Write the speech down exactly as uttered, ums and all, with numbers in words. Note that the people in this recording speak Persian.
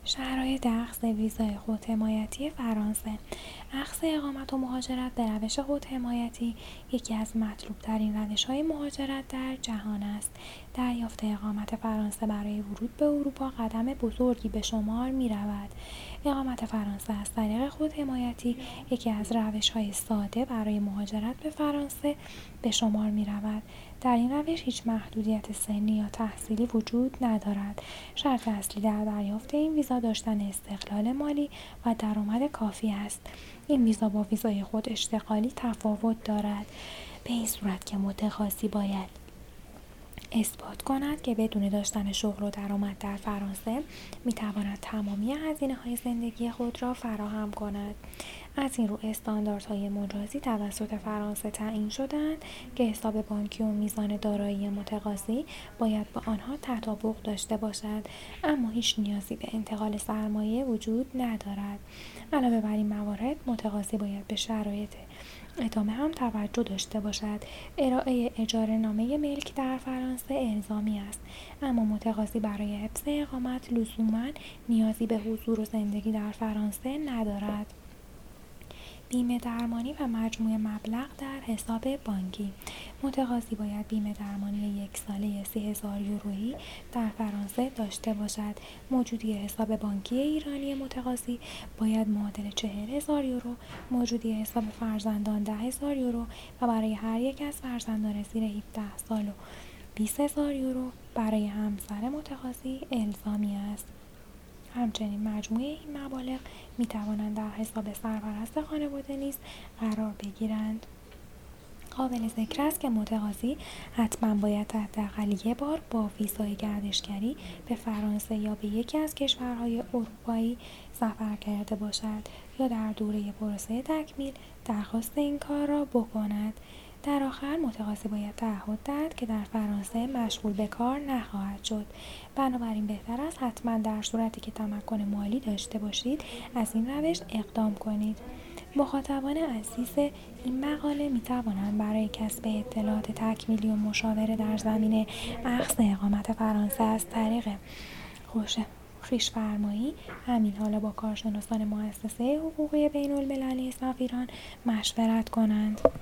شرایط اخذ ویزای خودحمایتی فرانسه. اخذ اقامت و مهاجرت به روش خودحمایتی یکی از مطلوب‌ترین روش‌های مهاجرت در جهان است. دریافت اقامت فرانسه برای ورود به اروپا قدم بزرگی به شمار می‌رود. اقامت فرانسه از طریق خودحمایتی یکی از روش‌های ساده برای مهاجرت به فرانسه به شمار می‌رود. در این روش هیچ محدودیت سنی یا تحصیلی وجود ندارد. شرط اصلی در دریافت این ویزا داشتن استقلال مالی و درآمد کافی است. این ویزا با ویزای خود اشتغالی تفاوت دارد، به این صورت که متقاضی باید اثبات کند که بدون داشتن شغل و درآمد در فرانسه می‌تواند تمامی هزینه‌های زندگی خود را فراهم کند. از این رو استانداردهای مجازی توسط فرانسه تعیین شده‌اند که حساب بانکی و میزان دارایی متقاضی باید با آنها تطابق داشته باشد، اما هیچ نیازی به انتقال سرمایه وجود ندارد. علاوه بر این موارد، متقاضی باید به شرایط ادامه هم توجه داشته باشد. ارائه اجاره‌نامه ملک در فرانسه الزامی است، اما متقاضی برای حفظ اقامت لزوماً نیازی به حضور و زندگی در فرانسه ندارد. بیمه درمانی و مجموع مبلغ در حساب بانکی. متقاضی باید بیمه درمانی یک ساله سی هزار یورویی در فرانسه داشته باشد. موجودی حساب بانکی ایرانی متقاضی باید معادل چهل هزار یورو، موجودی حساب فرزندان ده هزار یورو و برای هر یک از فرزندان زیر هفده سال و بیست هزار یورو برای همسر متقاضی الزامی است. همچنین مجموع این مبالغ می توانند در حساب سرپرست خانواده نیز قرار بگیرند. قابل ذکر است که متقاضی حتما باید حداقل یک بار با ویزای گردشگری به فرانسه یا به یکی از کشورهای اروپایی سفر کرده باشد یا در دوره پروسه تکمیل درخواست این کار را بکند. در آخر متقاضی باید تعهد دهد که در فرانسه مشغول به کار نخواهد شد. بنابراین بهتر است حتما در صورتی که تمکن مالی داشته باشید از این روش اقدام کنید. مخاطبان عزیز این مقاله می توانند برای کسب اطلاعات تکمیلی و مشاوره در زمینه اخذ اقامت فرانسه از طریق خوش خویش‌فرمایی همین حالا با کارشناسان مؤسسه حقوقی بین‌المللی سفیران مشورت کنند.